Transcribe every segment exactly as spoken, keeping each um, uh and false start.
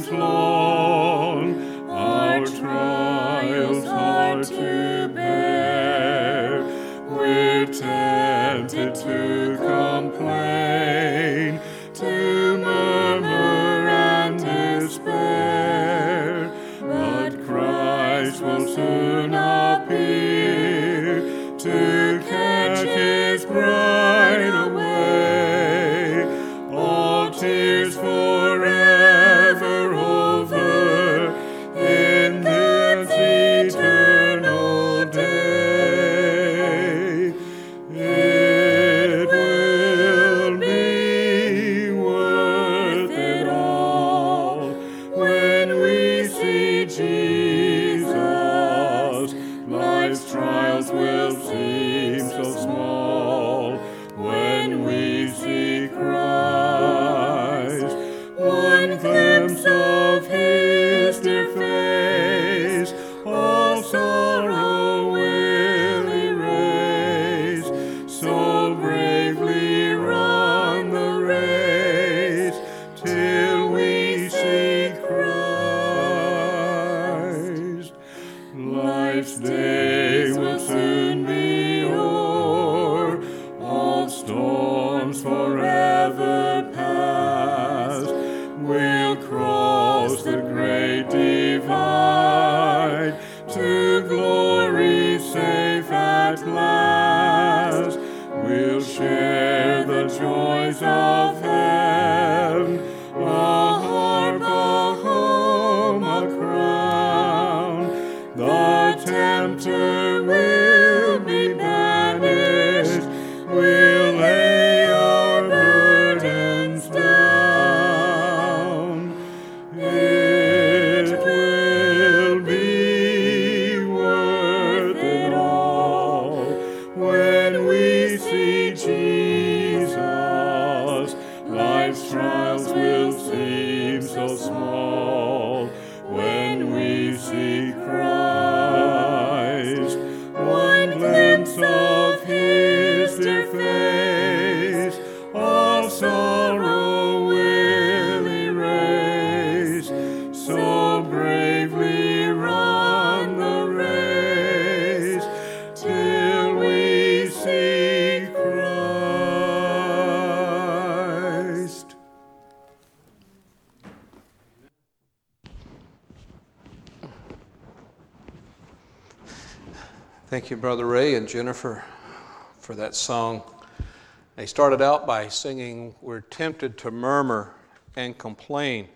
times long, our trials hard to bear. We're tempted to complain, to murmur and despair, but Christ will soon appear to catch his bride away. All tears forever over in this eternal day. It will be worth it all when we see Jesus. Life's trials will seem so small when we see Christ. One glimpse of his dear face, all sorrow will erase. So bravely run the race till we see Christ. Life's day will soon be o'er, all storms forever past. We'll cross the great divide to glory safe at last. We'll share the joys of heaven, a harp, a home, a crown. The tempter will be banished. We'll lay our burdens down. It will be worth it all when we see Jesus. Life's trials will seem so small when we see Christ. One glimpse of his dear face, all sorrow will erase. So bravely run the race till we see Christ. Thank you, Brother Ray and Jennifer, for that song. They started out by singing, "We're tempted to murmur and complain."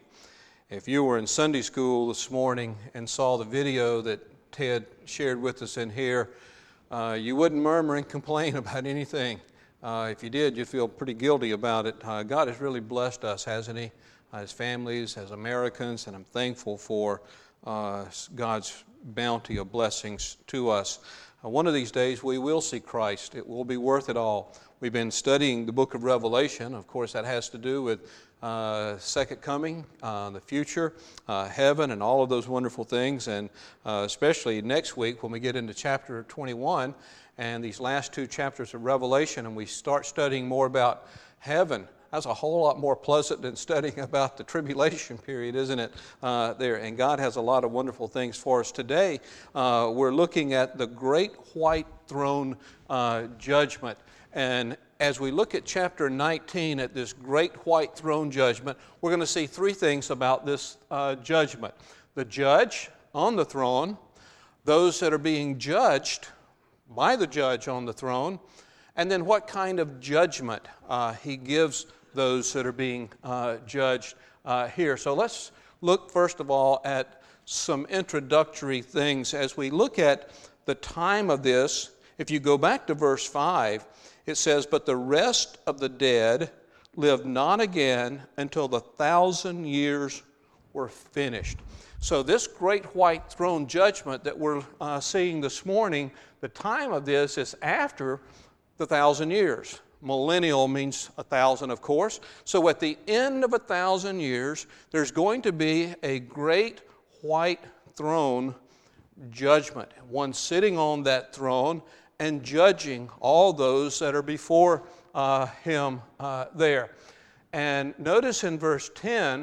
If you were in Sunday school this morning and saw the video that Ted shared with us in here, uh, you wouldn't murmur and complain about anything. Uh, if you did, you'd feel pretty guilty about it. Uh, God has really blessed us, hasn't He? As families, as Americans, and I'm thankful for uh, God's bounty of blessings to us. Uh, one of these days we will see Christ. It will be worth it all. We've been studying the book of Revelation. Of course, that has to do with uh, second coming, uh, the future, uh, heaven, and all of those wonderful things. And uh, especially next week when we get into chapter twenty-one and these last two chapters of Revelation, and we start studying more about heaven. That's a whole lot more pleasant than studying about the tribulation period, isn't it, uh, there? And God has a lot of wonderful things for us. Today, uh, we're looking at the great white throne uh, judgment. And as we look at chapter nineteen, at this great white throne judgment, we're going to see three things about this uh, judgment. The judge on the throne, those that are being judged by the judge on the throne, and then what kind of judgment uh, he gives those that are being uh, judged uh, here. So let's look first of all at some introductory things. As we look at the time of this, if you go back to verse five, it says, "But the rest of the dead lived not again until the thousand years were finished." So this great white throne judgment that we're uh, seeing this morning, the time of this is after the thousand years. Millennial means a thousand, of course. So at the end of a thousand years, there's going to be a great white throne judgment. One sitting on that throne and judging all those that are before uh, him uh, there. And notice in verse ten,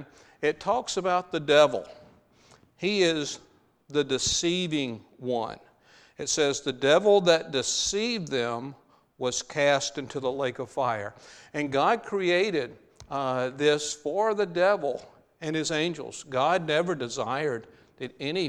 it talks about the devil. He is the deceiving one. It says, the devil that deceived them was cast into the lake of fire. And God created uh, this for the devil and his angels. God never desired that any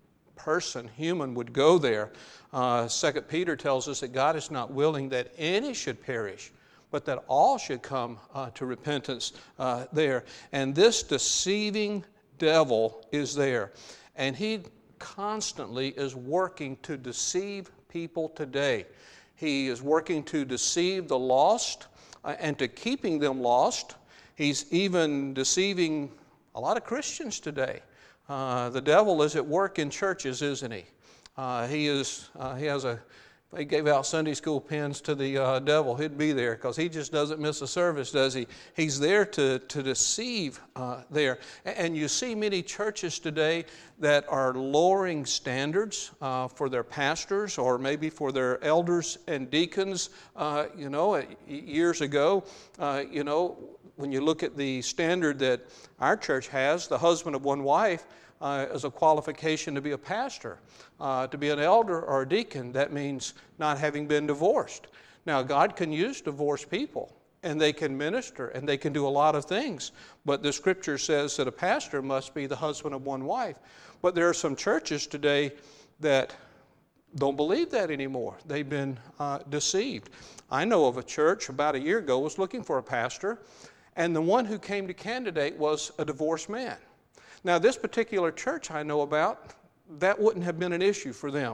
person, human, would go there. Uh, Second Peter tells us that God is not willing that any should perish, but that all should come uh, to repentance uh, there. And this deceiving devil is there. And he constantly is working to deceive people today. He is working to deceive the lost uh, and to keeping them lost. He's even deceiving a lot of Christians today. Uh, the devil is at work in churches, isn't he? Uh, he is. Uh, he has a. If he gave out Sunday school pins to the uh, devil, he'd be there because he just doesn't miss a service, does he? He's there to, to deceive uh, there. And you see many churches today that are lowering standards uh, for their pastors or maybe for their elders and deacons. Uh, you know, years ago, uh, you know, when you look at the standard that our church has, the husband of one wife, Uh, as a qualification to be a pastor. Uh, to be an elder or a deacon, that means not having been divorced. Now, God can use divorced people, and they can minister, and they can do a lot of things. But the Scripture says that a pastor must be the husband of one wife. But there are some churches today that don't believe that anymore. They've been uh, deceived. I know of a church about a year ago was looking for a pastor, and the one who came to candidate was a divorced man. Now, this particular church I know about, that wouldn't have been an issue for them.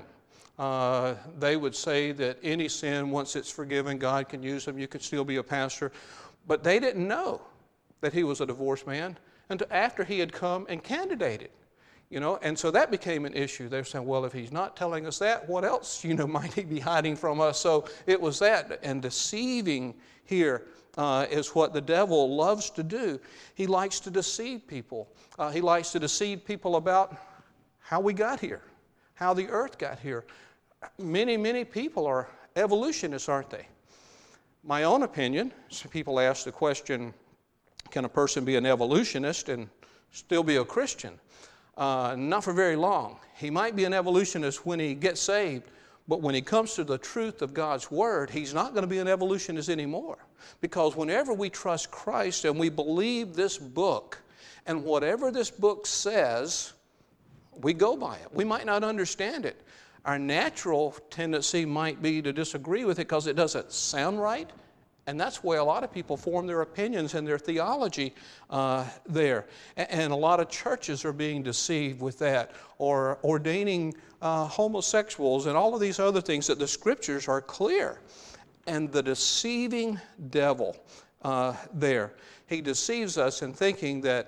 Uh, they would say that any sin, once it's forgiven, God can use them. You could still be a pastor. But they didn't know that he was a divorced man until after he had come and candidated. You know, and so that became an issue. They were saying, well, if he's not telling us that, what else, you know, might he be hiding from us? So it was that. And deceiving here Uh, is what the devil loves to do. He likes to deceive people. Uh, he likes to deceive people about how we got here, how the earth got here. Many, many people are evolutionists, aren't they? My own opinion, some people ask the question, can a person be an evolutionist and still be a Christian? Uh, not for very long. He might be an evolutionist when he gets saved, but when he comes to the truth of God's Word, he's not going to be an evolutionist anymore. Because whenever we trust Christ and we believe this book, and whatever this book says, we go by it. We might not understand it. Our natural tendency might be to disagree with it because it doesn't sound right. And that's where a lot of people form their opinions and their theology uh, there. And a lot of churches are being deceived with that, or ordaining uh, homosexuals and all of these other things that the Scriptures are clear. And the deceiving devil uh, there, he deceives us in thinking that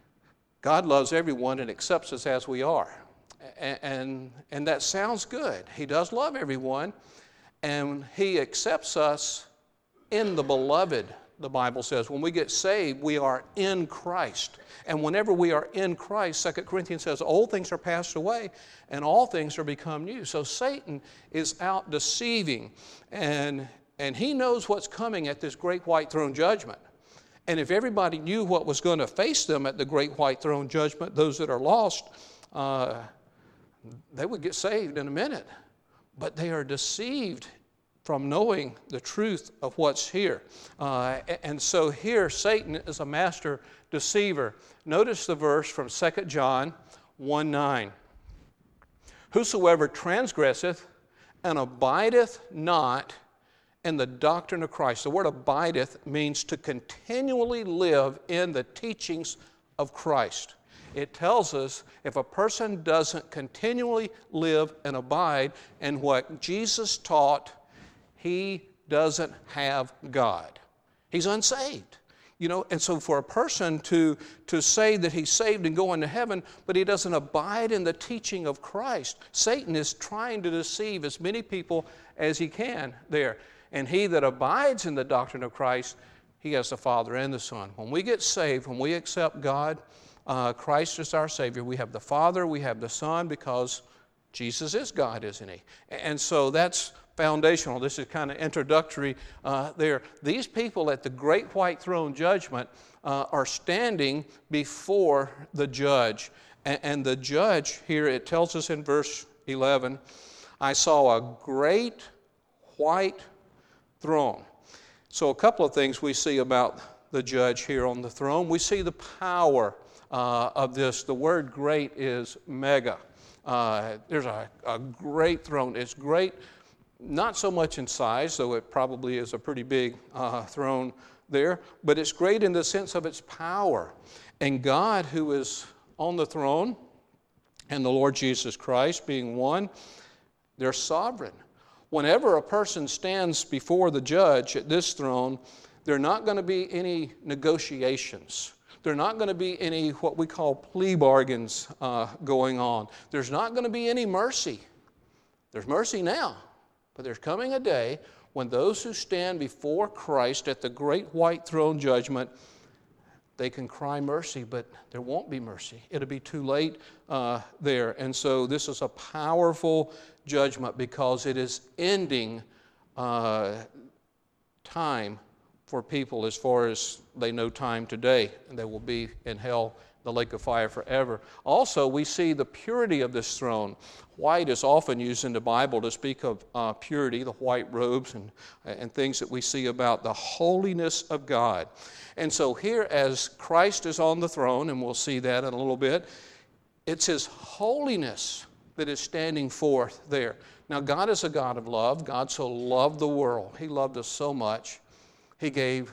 God loves everyone and accepts us as we are. And, and, and that sounds good. He does love everyone, and he accepts us in the beloved, the Bible says. When we get saved, we are in Christ. And whenever we are in Christ, Second Corinthians says, old things are passed away and all things are become new. So Satan is out deceiving, and, and he knows what's coming at this great white throne judgment. And if everybody knew what was going to face them at the great white throne judgment, those that are lost, uh, they would get saved in a minute. But they are deceived from knowing the truth of what's here. Uh, and so here, Satan is a master deceiver. Notice the verse from Second John one nine. Whosoever transgresseth and abideth not in the doctrine of Christ. The word abideth means to continually live in the teachings of Christ. It tells us if a person doesn't continually live and abide in what Jesus taught, he doesn't have God. He's unsaved. You know, and so for a person to, to say that he's saved and going to heaven, but he doesn't abide in the teaching of Christ, Satan is trying to deceive as many people as he can there. And he that abides in the doctrine of Christ, he has the Father and the Son. When we get saved, when we accept God, uh, Christ is our Savior, we have the Father, we have the Son, because Jesus is God, isn't he? And so that's foundational. This is kind of introductory uh, there. These people at the great white throne judgment uh, are standing before the judge. And, and the judge here, it tells us in verse eleven, I saw a great white throne. So a couple of things we see about the judge here on the throne. We see the power uh, of this. The word great is mega. Uh, there's a, a great throne. It's great, not so much in size, though it probably is a pretty big uh, throne there, but it's great in the sense of its power. And God, who is on the throne, and the Lord Jesus Christ being one, they're sovereign. Whenever a person stands before the judge at this throne, there are not going to be any negotiations. There are not going to be any what we call plea bargains uh, going on. There's not going to be any mercy. There's mercy now, but there's coming a day when those who stand before Christ at the great white throne judgment, they can cry mercy, but there won't be mercy. It'll be too late uh, there. And so this is a powerful judgment because it is ending uh, time for people as far as they know time today, and they will be in hell, the lake of fire forever. Also, we see the purity of this throne. White is often used in the Bible to speak of uh, purity, the white robes and, and things that we see about the holiness of God. And so here, as Christ is on the throne, and we'll see that in a little bit, it's His holiness that is standing forth there. Now, God is a God of love. God so loved the world. He loved us so much. He gave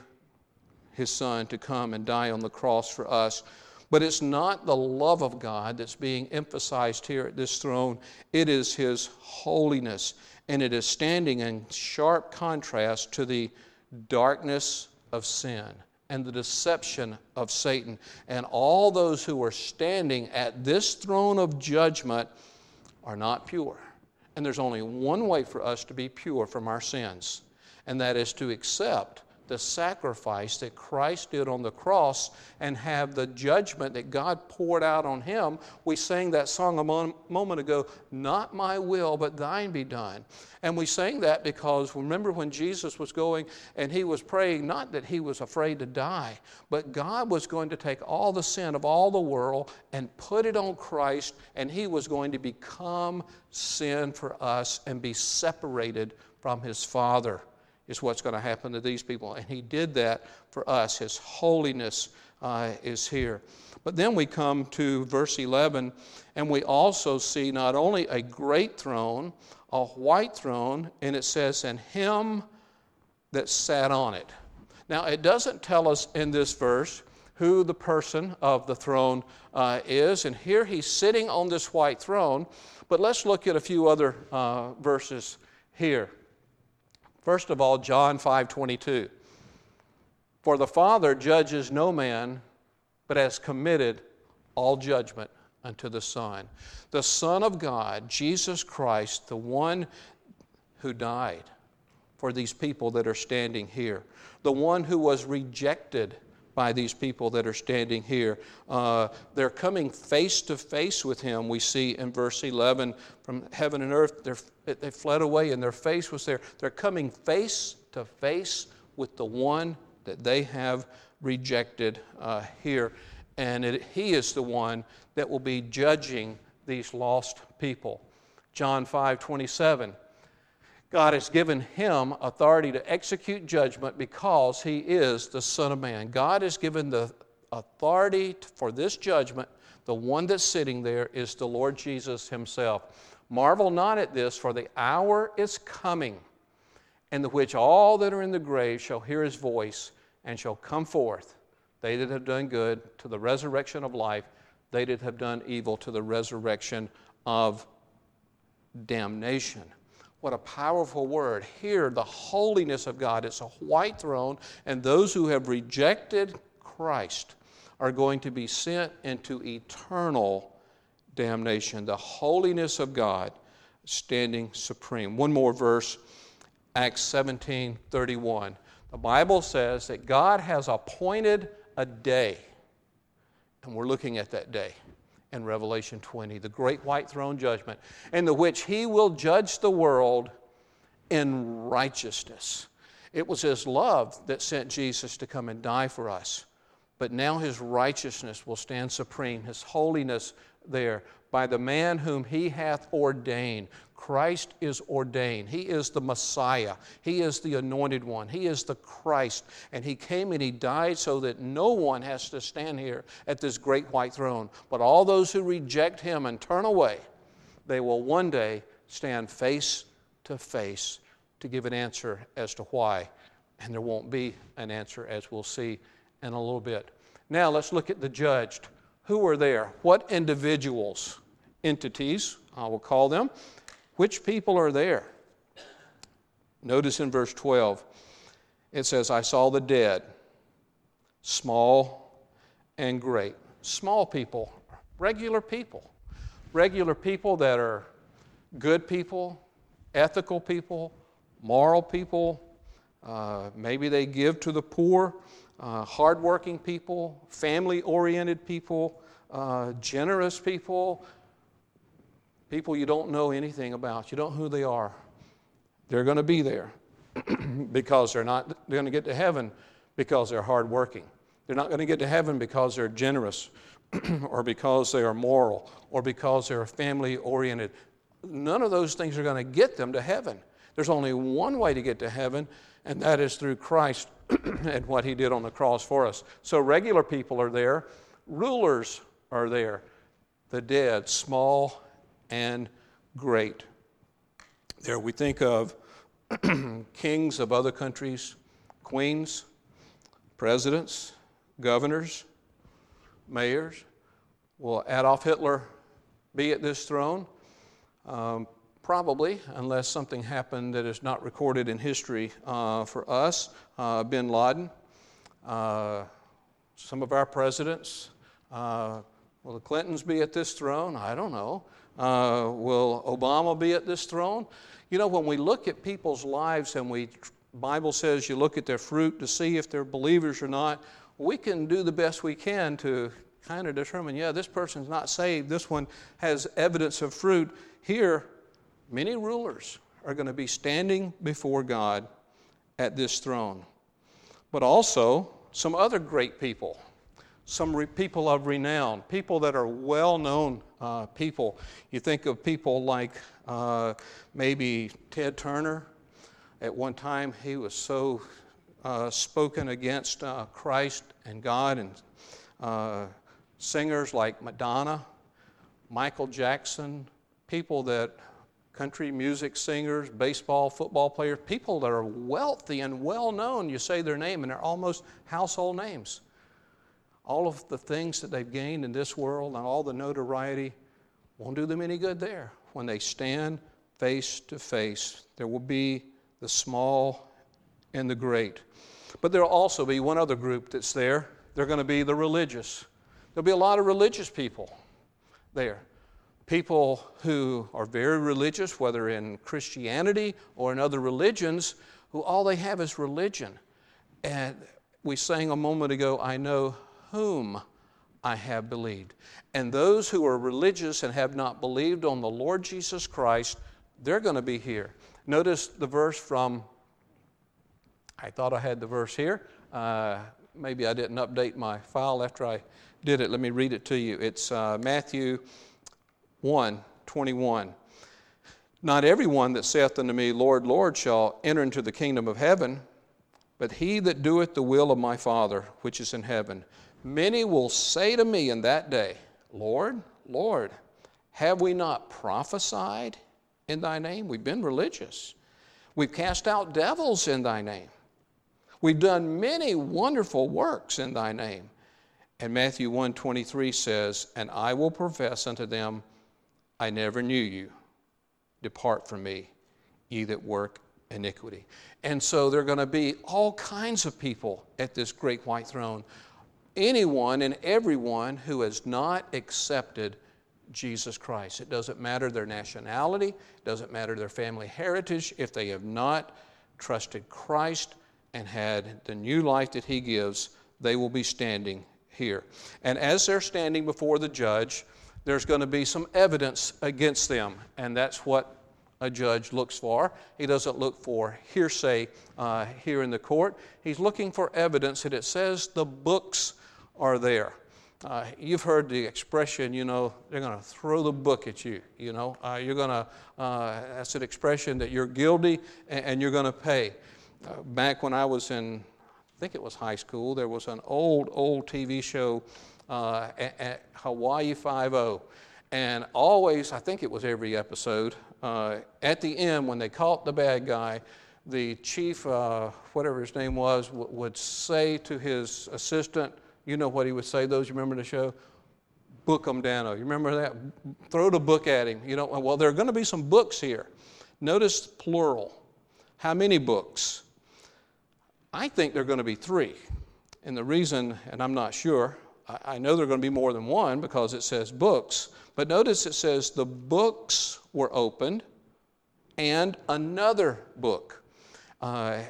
His Son to come and die on the cross for us. But it's not the love of God that's being emphasized here at this throne. It is His holiness. And it is standing in sharp contrast to the darkness of sin and the deception of Satan. And all those who are standing at this throne of judgment are not pure. And there's only one way for us to be pure from our sins, and that is to accept the sacrifice that Christ did on the cross and have the judgment that God poured out on Him. We sang that song a mo- moment ago, not my will, but thine be done. And we sang that because remember when Jesus was going and He was praying, not that He was afraid to die, but God was going to take all the sin of all the world and put it on Christ, and He was going to become sin for us and be separated from His Father. Is what's going to happen to these people. And He did that for us. His holiness uh, is here. But then we come to verse eleven, and we also see not only a great throne, a white throne, and it says, and Him that sat on it. Now, it doesn't tell us in this verse who the person of the throne uh, is, and here He's sitting on this white throne, but let's look at a few other uh, verses here. First of all, John five twenty-two. For the Father judges no man, but has committed all judgment unto the Son. The Son of God, Jesus Christ, the one who died for these people that are standing here. The one who was rejected by these people that are standing here. Uh, they're coming face to face with Him. We see in verse eleven, from heaven and earth, they fled away and their face was there. They're coming face to face with the one that they have rejected uh, here. And it, He is the one that will be judging these lost people. John five twenty-seven. God has given Him authority to execute judgment because He is the Son of Man. God has given the authority for this judgment. The one that's sitting there is the Lord Jesus Himself. Marvel not at this, for the hour is coming, in the which all that are in the grave shall hear His voice and shall come forth, they that have done good to the resurrection of life, they that have done evil to the resurrection of damnation. What a powerful word. Here, the holiness of God. It's a white throne, and those who have rejected Christ are going to be sent into eternal damnation. The holiness of God standing supreme. One more verse, Acts seventeen thirty-one. The Bible says that God has appointed a day, and we're looking at that day in Revelation twenty, the great white throne judgment, in the which He will judge the world in righteousness. It was his love that sent Jesus to come and die for us. But now his righteousness will stand supreme, his holiness there, by the man whom he hath ordained. Christ is ordained. He is the Messiah. He is the anointed one. He is the Christ. And he came and he died so that no one has to stand here at this great white throne. But all those who reject him and turn away, they will one day stand face to face to give an answer as to why. And there won't be an answer, as we'll see in a little bit. Now let's look at the judged. Who are there? What individuals, entities, I will call them, which people are there? Notice in verse twelve, it says, I saw the dead, small and great. Small people, regular people. Regular people that are good people, ethical people, moral people. Uh, maybe they give to the poor. Uh, hardworking people, family-oriented people, uh, generous people, people you don't know anything about. You don't know who they are. They're going to be there because they're not they're going to get to heaven because they're hardworking. They're not going to get to heaven because they're generous or because they are moral or because they're family-oriented. None of those things are going to get them to heaven. There's only one way to get to heaven, and that is through Christ and what he did on the cross for us. So regular people are there. Rulers are there. The dead, small and great. There we think of kings of other countries, queens, presidents, governors, mayors. Will Adolf Hitler be at this throne? Um, Probably, unless something happened that is not recorded in history uh, for us. Uh, Bin Laden, uh, some of our presidents. Uh, will the Clintons be at this throne? I don't know. Uh, will Obama be at this throne? You know, when we look at people's lives and we, Bible says you look at their fruit to see if they're believers or not, we can do the best we can to kind of determine, yeah, this person's not saved. This one has evidence of fruit. Here, many rulers are going to be standing before God at this throne. But also some other great people, some re- people of renown, people that are well-known uh, people. You think of people like uh, maybe Ted Turner. At one time, he was so uh, spoken against uh, Christ and God, and uh, singers like Madonna, Michael Jackson, people that country music singers, baseball, football players, people that are wealthy and well-known, you say their name, and they're almost household names. All of the things that they've gained in this world and all the notoriety won't do them any good there. When they stand face to face, there will be the small and the great. But there will also be one other group that's there. They're going to be the religious. There'll be a lot of religious people there. People who are very religious, whether in Christianity or in other religions, who all they have is religion. And we sang a moment ago, I know whom I have believed. And those who are religious and have not believed on the Lord Jesus Christ, they're going to be here. Notice the verse from, I thought I had the verse here. Uh, maybe I didn't update my file after I did it. Let me read it to you. It's uh, Matthew one twenty-one. Not everyone that saith unto me, Lord, Lord, shall enter into the kingdom of heaven, but he that doeth the will of my Father which is in heaven. Many will say to me in that day, Lord, Lord, have we not prophesied in thy name? We've been religious. We've cast out devils in thy name. We've done many wonderful works in thy name. And Matthew one twenty-three says, and I will profess unto them, I never knew you. Depart from me, ye that work iniquity. And so there are going to be all kinds of people at this great white throne. Anyone and everyone who has not accepted Jesus Christ. It doesn't matter their nationality, it doesn't matter their family heritage. If they have not trusted Christ and had the new life that he gives, they will be standing here. And as they're standing before the judge, there's going to be some evidence against them, and that's what a judge looks for. He doesn't look for hearsay uh, here in the court. He's looking for evidence that it says the books are there. Uh, you've heard the expression, you know, they're going to throw the book at you, you know. Uh, you're going to, uh, that's an expression that you're guilty and, and you're going to pay. Uh, back when I was in, I think it was high school, there was an old, old T V show uh, at, at Hawaii Five-O. And always, I think it was every episode, uh, at the end when they caught the bad guy, the chief, uh, whatever his name was, w- would say to his assistant, you know what he would say, those you remember the show? Book them, Dano. You remember that? Throw the book at him. You know, well, there are going to be some books here. Notice plural. How many books? I think there are going to be three. And the reason, and I'm not sure, I, I know there are going to be more than one because it says books. But notice it says the books were opened and another book. Uh,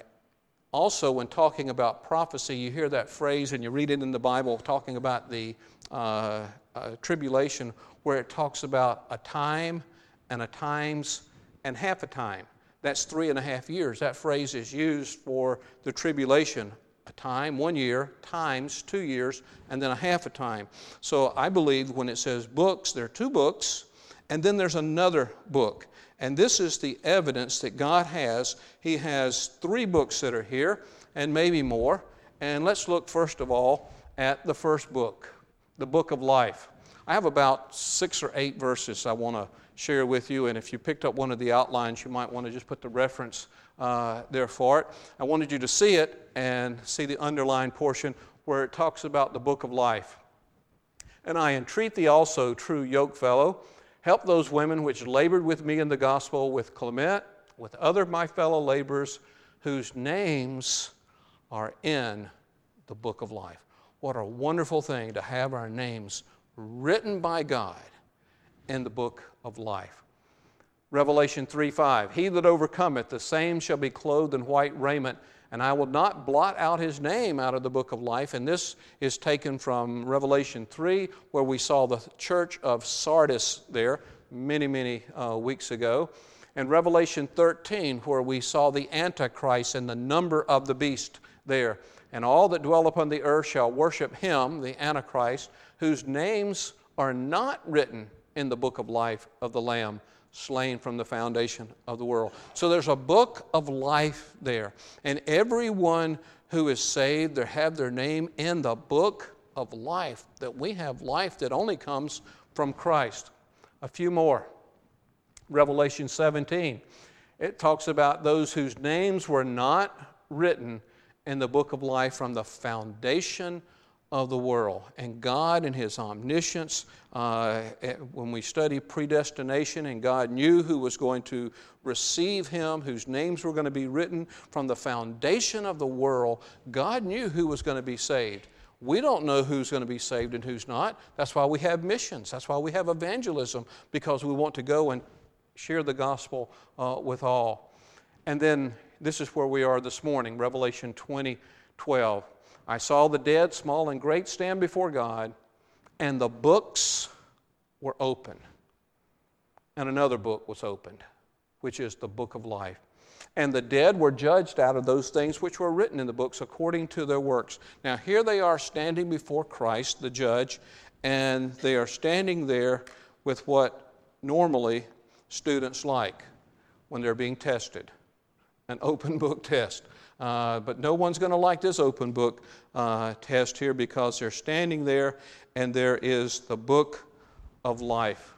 Also, when talking about prophecy, you hear that phrase and you read it in the Bible talking about the uh, uh, tribulation where it talks about a time and a times and half a time. That's three and a half years. That phrase is used for the tribulation. A time, one year, times, two years, and then a half a time. So I believe when it says books, there are two books, and then there's another book. And this is the evidence that God has. He has three books that are here, and maybe more. And let's look first of all at the first book, the book of life. I have about six or eight verses I want to share with you, and if you picked up one of the outlines, you might want to just put the reference uh, there for it. I wanted you to see it and see the underlined portion where it talks about the book of life. And I entreat thee also, true yokefellow, help those women which labored with me in the gospel, with Clement, with other my fellow laborers, whose names are in the book of life. What a wonderful thing to have our names written by God in the book of life. Revelation three five, he that overcometh, the same shall be clothed in white raiment, and I will not blot out his name out of the book of life. And this is taken from Revelation three, where we saw the church of Sardis there many, many uh, weeks ago. And Revelation thirteen, where we saw the Antichrist and the number of the beast there. And all that dwell upon the earth shall worship him, the Antichrist, whose names are not written in the book of life of the Lamb, slain from the foundation of the world. So there's a book of life there. And everyone who is saved, they have their name in the book of life, that we have life that only comes from Christ. A few more. Revelation seventeen. It talks about those whose names were not written in the book of life from the foundation of the world. And God in his omniscience, uh, when we study predestination, and God knew who was going to receive him, whose names were going to be written from the foundation of the world, God knew who was going to be saved. We don't know who's going to be saved and who's not. That's why we have missions. That's why we have evangelism, because we want to go and share the gospel uh, with all. And then this is where we are this morning, Revelation twenty twelve. I saw the dead, small and great, stand before God, and the books were open. And another book was opened, which is the book of life. And the dead were judged out of those things which were written in the books according to their works. Now here they are standing before Christ, the judge, and they are standing there with what normally students like when they're being tested, an open book test. Uh, but no one's going to like this open book uh, test here, because they're standing there and there is the book of life.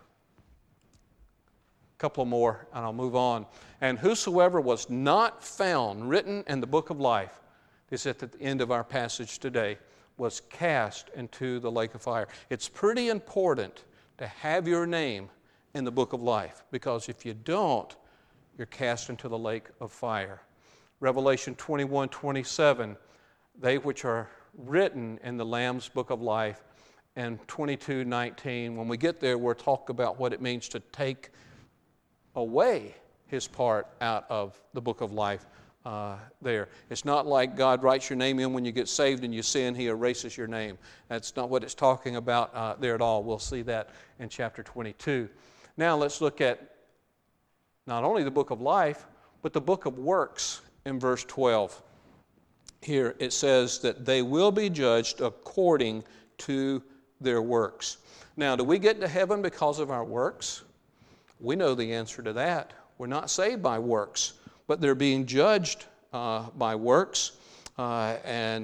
A couple more and I'll move on. And whosoever was not found written in the book of life, this is at the end of our passage today, was cast into the lake of fire. It's pretty important to have your name in the book of life, because if you don't, you're cast into the lake of fire. Revelation twenty-one twenty-seven, they which are written in the Lamb's book of life, and twenty-two nineteen. When we get there, we'll talk about what it means to take away his part out of the book of life uh, there. It's not like God writes your name in when you get saved and you sin, he erases your name. That's not what it's talking about uh, there at all. We'll see that in chapter twenty-two. Now let's look at not only the book of life, but the book of works in verse twelve. Here it says that they will be judged according to their works. Now, do we get to heaven because of our works? We know the answer to that. We're not saved by works, but they're being judged uh, by works. Uh, and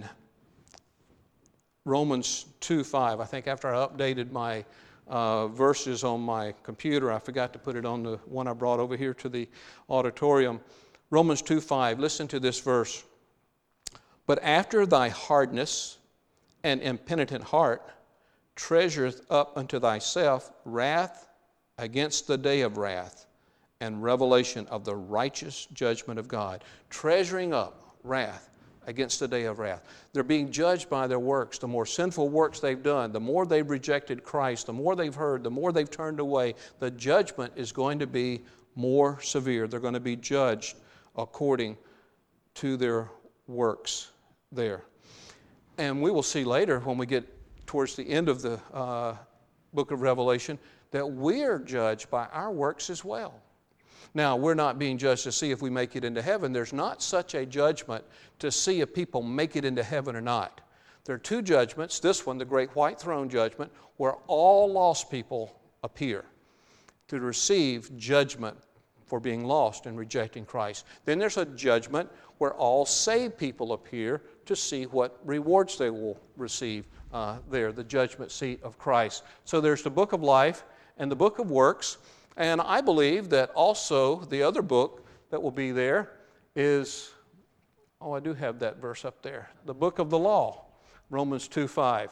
Romans two five, I think after I updated my uh, verses on my computer, I forgot to put it on the one I brought over here to the auditorium. Romans two five, listen to this verse. But after thy hardness and impenitent heart treasureth up unto thyself wrath against the day of wrath and revelation of the righteous judgment of God. Treasuring up wrath against the day of wrath. They're being judged by their works. The more sinful works they've done, the more they've rejected Christ, the more they've heard, the more they've turned away, the judgment is going to be more severe. They're going to be judged according to their works there. And we will see later when we get towards the end of the uh, book of Revelation that we're judged by our works as well. Now, we're not being judged to see if we make it into heaven. There's not such a judgment to see if people make it into heaven or not. There are two judgments. This one, the great white throne judgment, where all lost people appear to receive judgment for being lost and rejecting Christ. Then there's a judgment where all saved people appear to see what rewards they will receive uh, there, the judgment seat of Christ. So there's the book of life and the book of works. And I believe that also the other book that will be there is, oh, I do have that verse up there, the book of the law, Romans two five.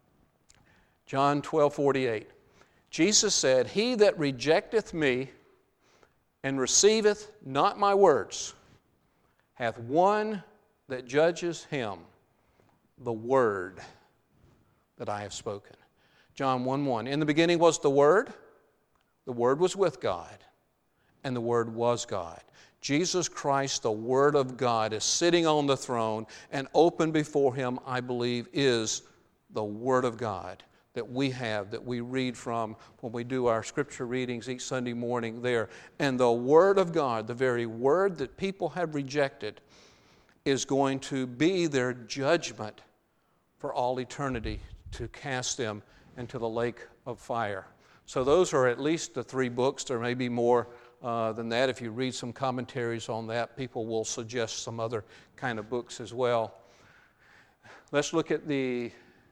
John twelve forty-eight. Jesus said, He that rejecteth me and receiveth not my words hath one that judges him, the word that I have spoken. John one one. In the beginning was the Word. The Word was with God, and the Word was God. Jesus Christ, the Word of God, is sitting on the throne, and open before Him, I believe, is the Word of God that we have, that we read from when we do our scripture readings each Sunday morning there. And the Word of God, the very Word that people have rejected, is going to be their judgment for all eternity, to cast them into the lake of fire. So those are at least the three books. There may be more uh, than that. If you read some commentaries on that, people will suggest some other kind of books as well. Let's look at the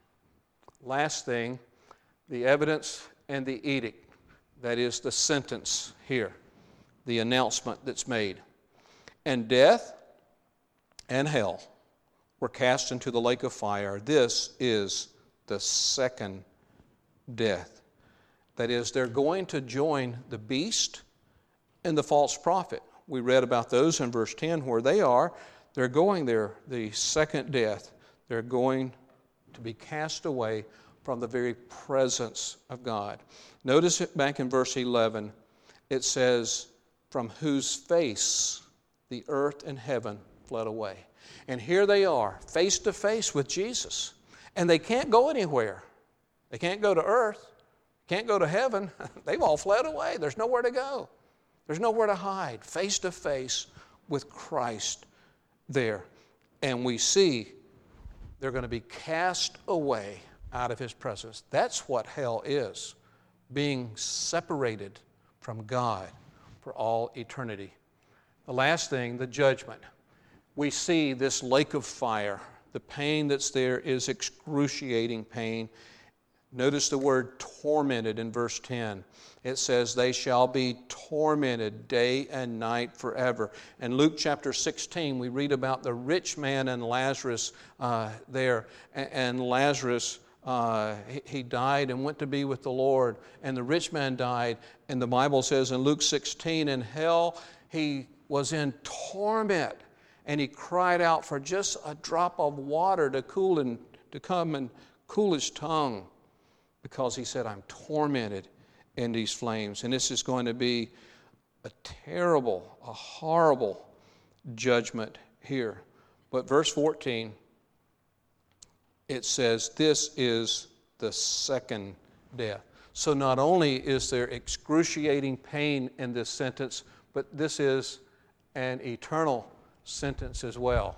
last thing, the evidence and the edict. That is the sentence here, the announcement that's made. And death and hell were cast into the lake of fire. This is the second death. That is, they're going to join the beast and the false prophet. We read about those in verse ten where they are. They're going there, the second death. They're going to be cast away from the very presence of God. Notice it back in verse eleven. It says, from whose face the earth and heaven fled away. And here they are, face to face with Jesus. And they can't go anywhere. They can't go to earth. Can't go to heaven. They've all fled away. There's nowhere to go. There's nowhere to hide. Face to face with Christ there. And we see they're going to be cast away out of His presence. That's what hell is, being separated from God for all eternity. The last thing, the judgment. We see this lake of fire. The pain that's there is excruciating pain. Notice the word tormented in verse ten. It says, they shall be tormented day and night forever. In Luke chapter sixteen, we read about the rich man and Lazarus uh, there. And Lazarus, uh, he died and went to be with the Lord. And the rich man died. And the Bible says in Luke sixteen, in hell he was in torment. And he cried out for just a drop of water to cool and to come and cool his tongue, because he said, I'm tormented in these flames. And this is going to be a terrible, a horrible judgment here. But verse fourteen, it says, this is the second death. So not only is there excruciating pain in this sentence, but this is an eternal sentence as well.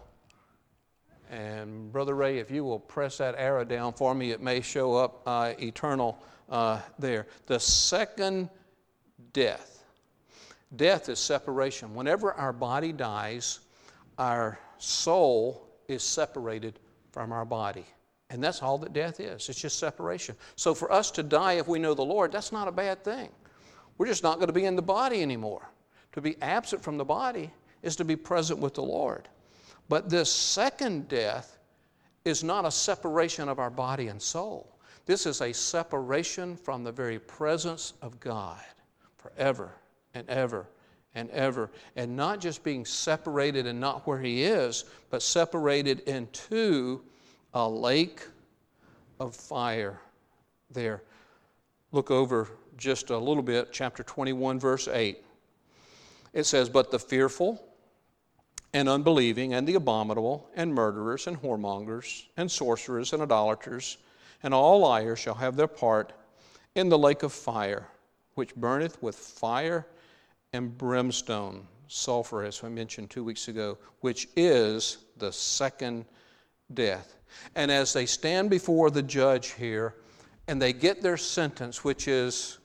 And Brother Ray, if you will press that arrow down for me, it may show up uh, eternal uh, there. The second death. Death is separation. Whenever our body dies, our soul is separated from our body. And that's all that death is. It's just separation. So for us to die if we know the Lord, that's not a bad thing. We're just not going to be in the body anymore. To be absent from the body is to be present with the Lord. But this second death is not a separation of our body and soul. This is a separation from the very presence of God forever and ever and ever. And not just being separated and not where He is, but separated into a lake of fire there. Look over just a little bit, chapter twenty-one, verse eight. It says, "But the fearful and unbelieving and the abominable and murderers and whoremongers and sorcerers and idolaters and all liars shall have their part in the lake of fire, which burneth with fire and brimstone," sulfur, as I mentioned two weeks ago, which is the second death. And as they stand before the judge here, and they get their sentence, which is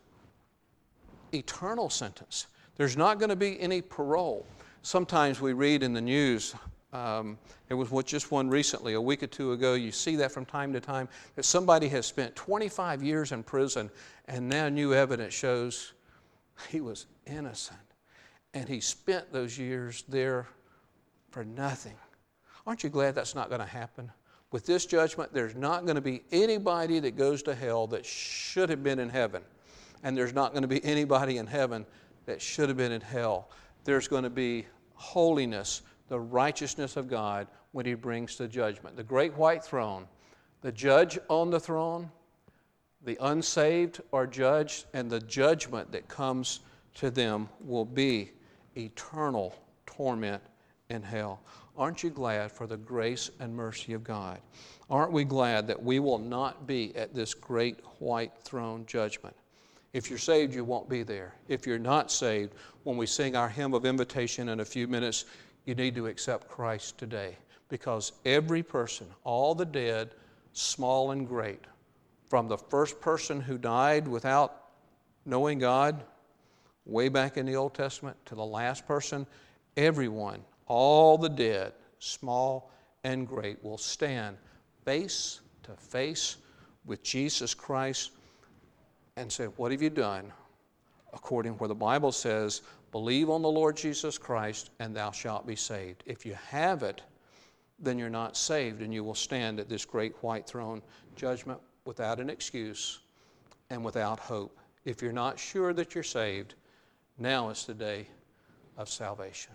eternal sentence, there's not going to be any parole. Sometimes we read in the news, um, there was just one recently, a week or two ago, you see that from time to time, that somebody has spent twenty-five years in prison, and now new evidence shows he was innocent. And he spent those years there for nothing. Aren't you glad that's not going to happen? With this judgment, there's not going to be anybody that goes to hell that should have been in heaven. And there's not going to be anybody in heaven that should have been in hell. There's going to be holiness, the righteousness of God when He brings the judgment. The great white throne, the judge on the throne, the unsaved are judged, and the judgment that comes to them will be eternal torment in hell. Aren't you glad for the grace and mercy of God? Aren't we glad that we will not be at this great white throne judgment? If you're saved, you won't be there. If you're not saved, when we sing our hymn of invitation in a few minutes, you need to accept Christ today. Because every person, all the dead, small and great, from the first person who died without knowing God, way back in the Old Testament, to the last person, everyone, all the dead, small and great, will stand face to face with Jesus Christ and say, "What have you done?" According where the Bible says, "Believe on the Lord Jesus Christ and thou shalt be saved." If you haven't, then you're not saved, and you will stand at this great white throne judgment without an excuse and without hope. If you're not sure that you're saved, now is the day of salvation.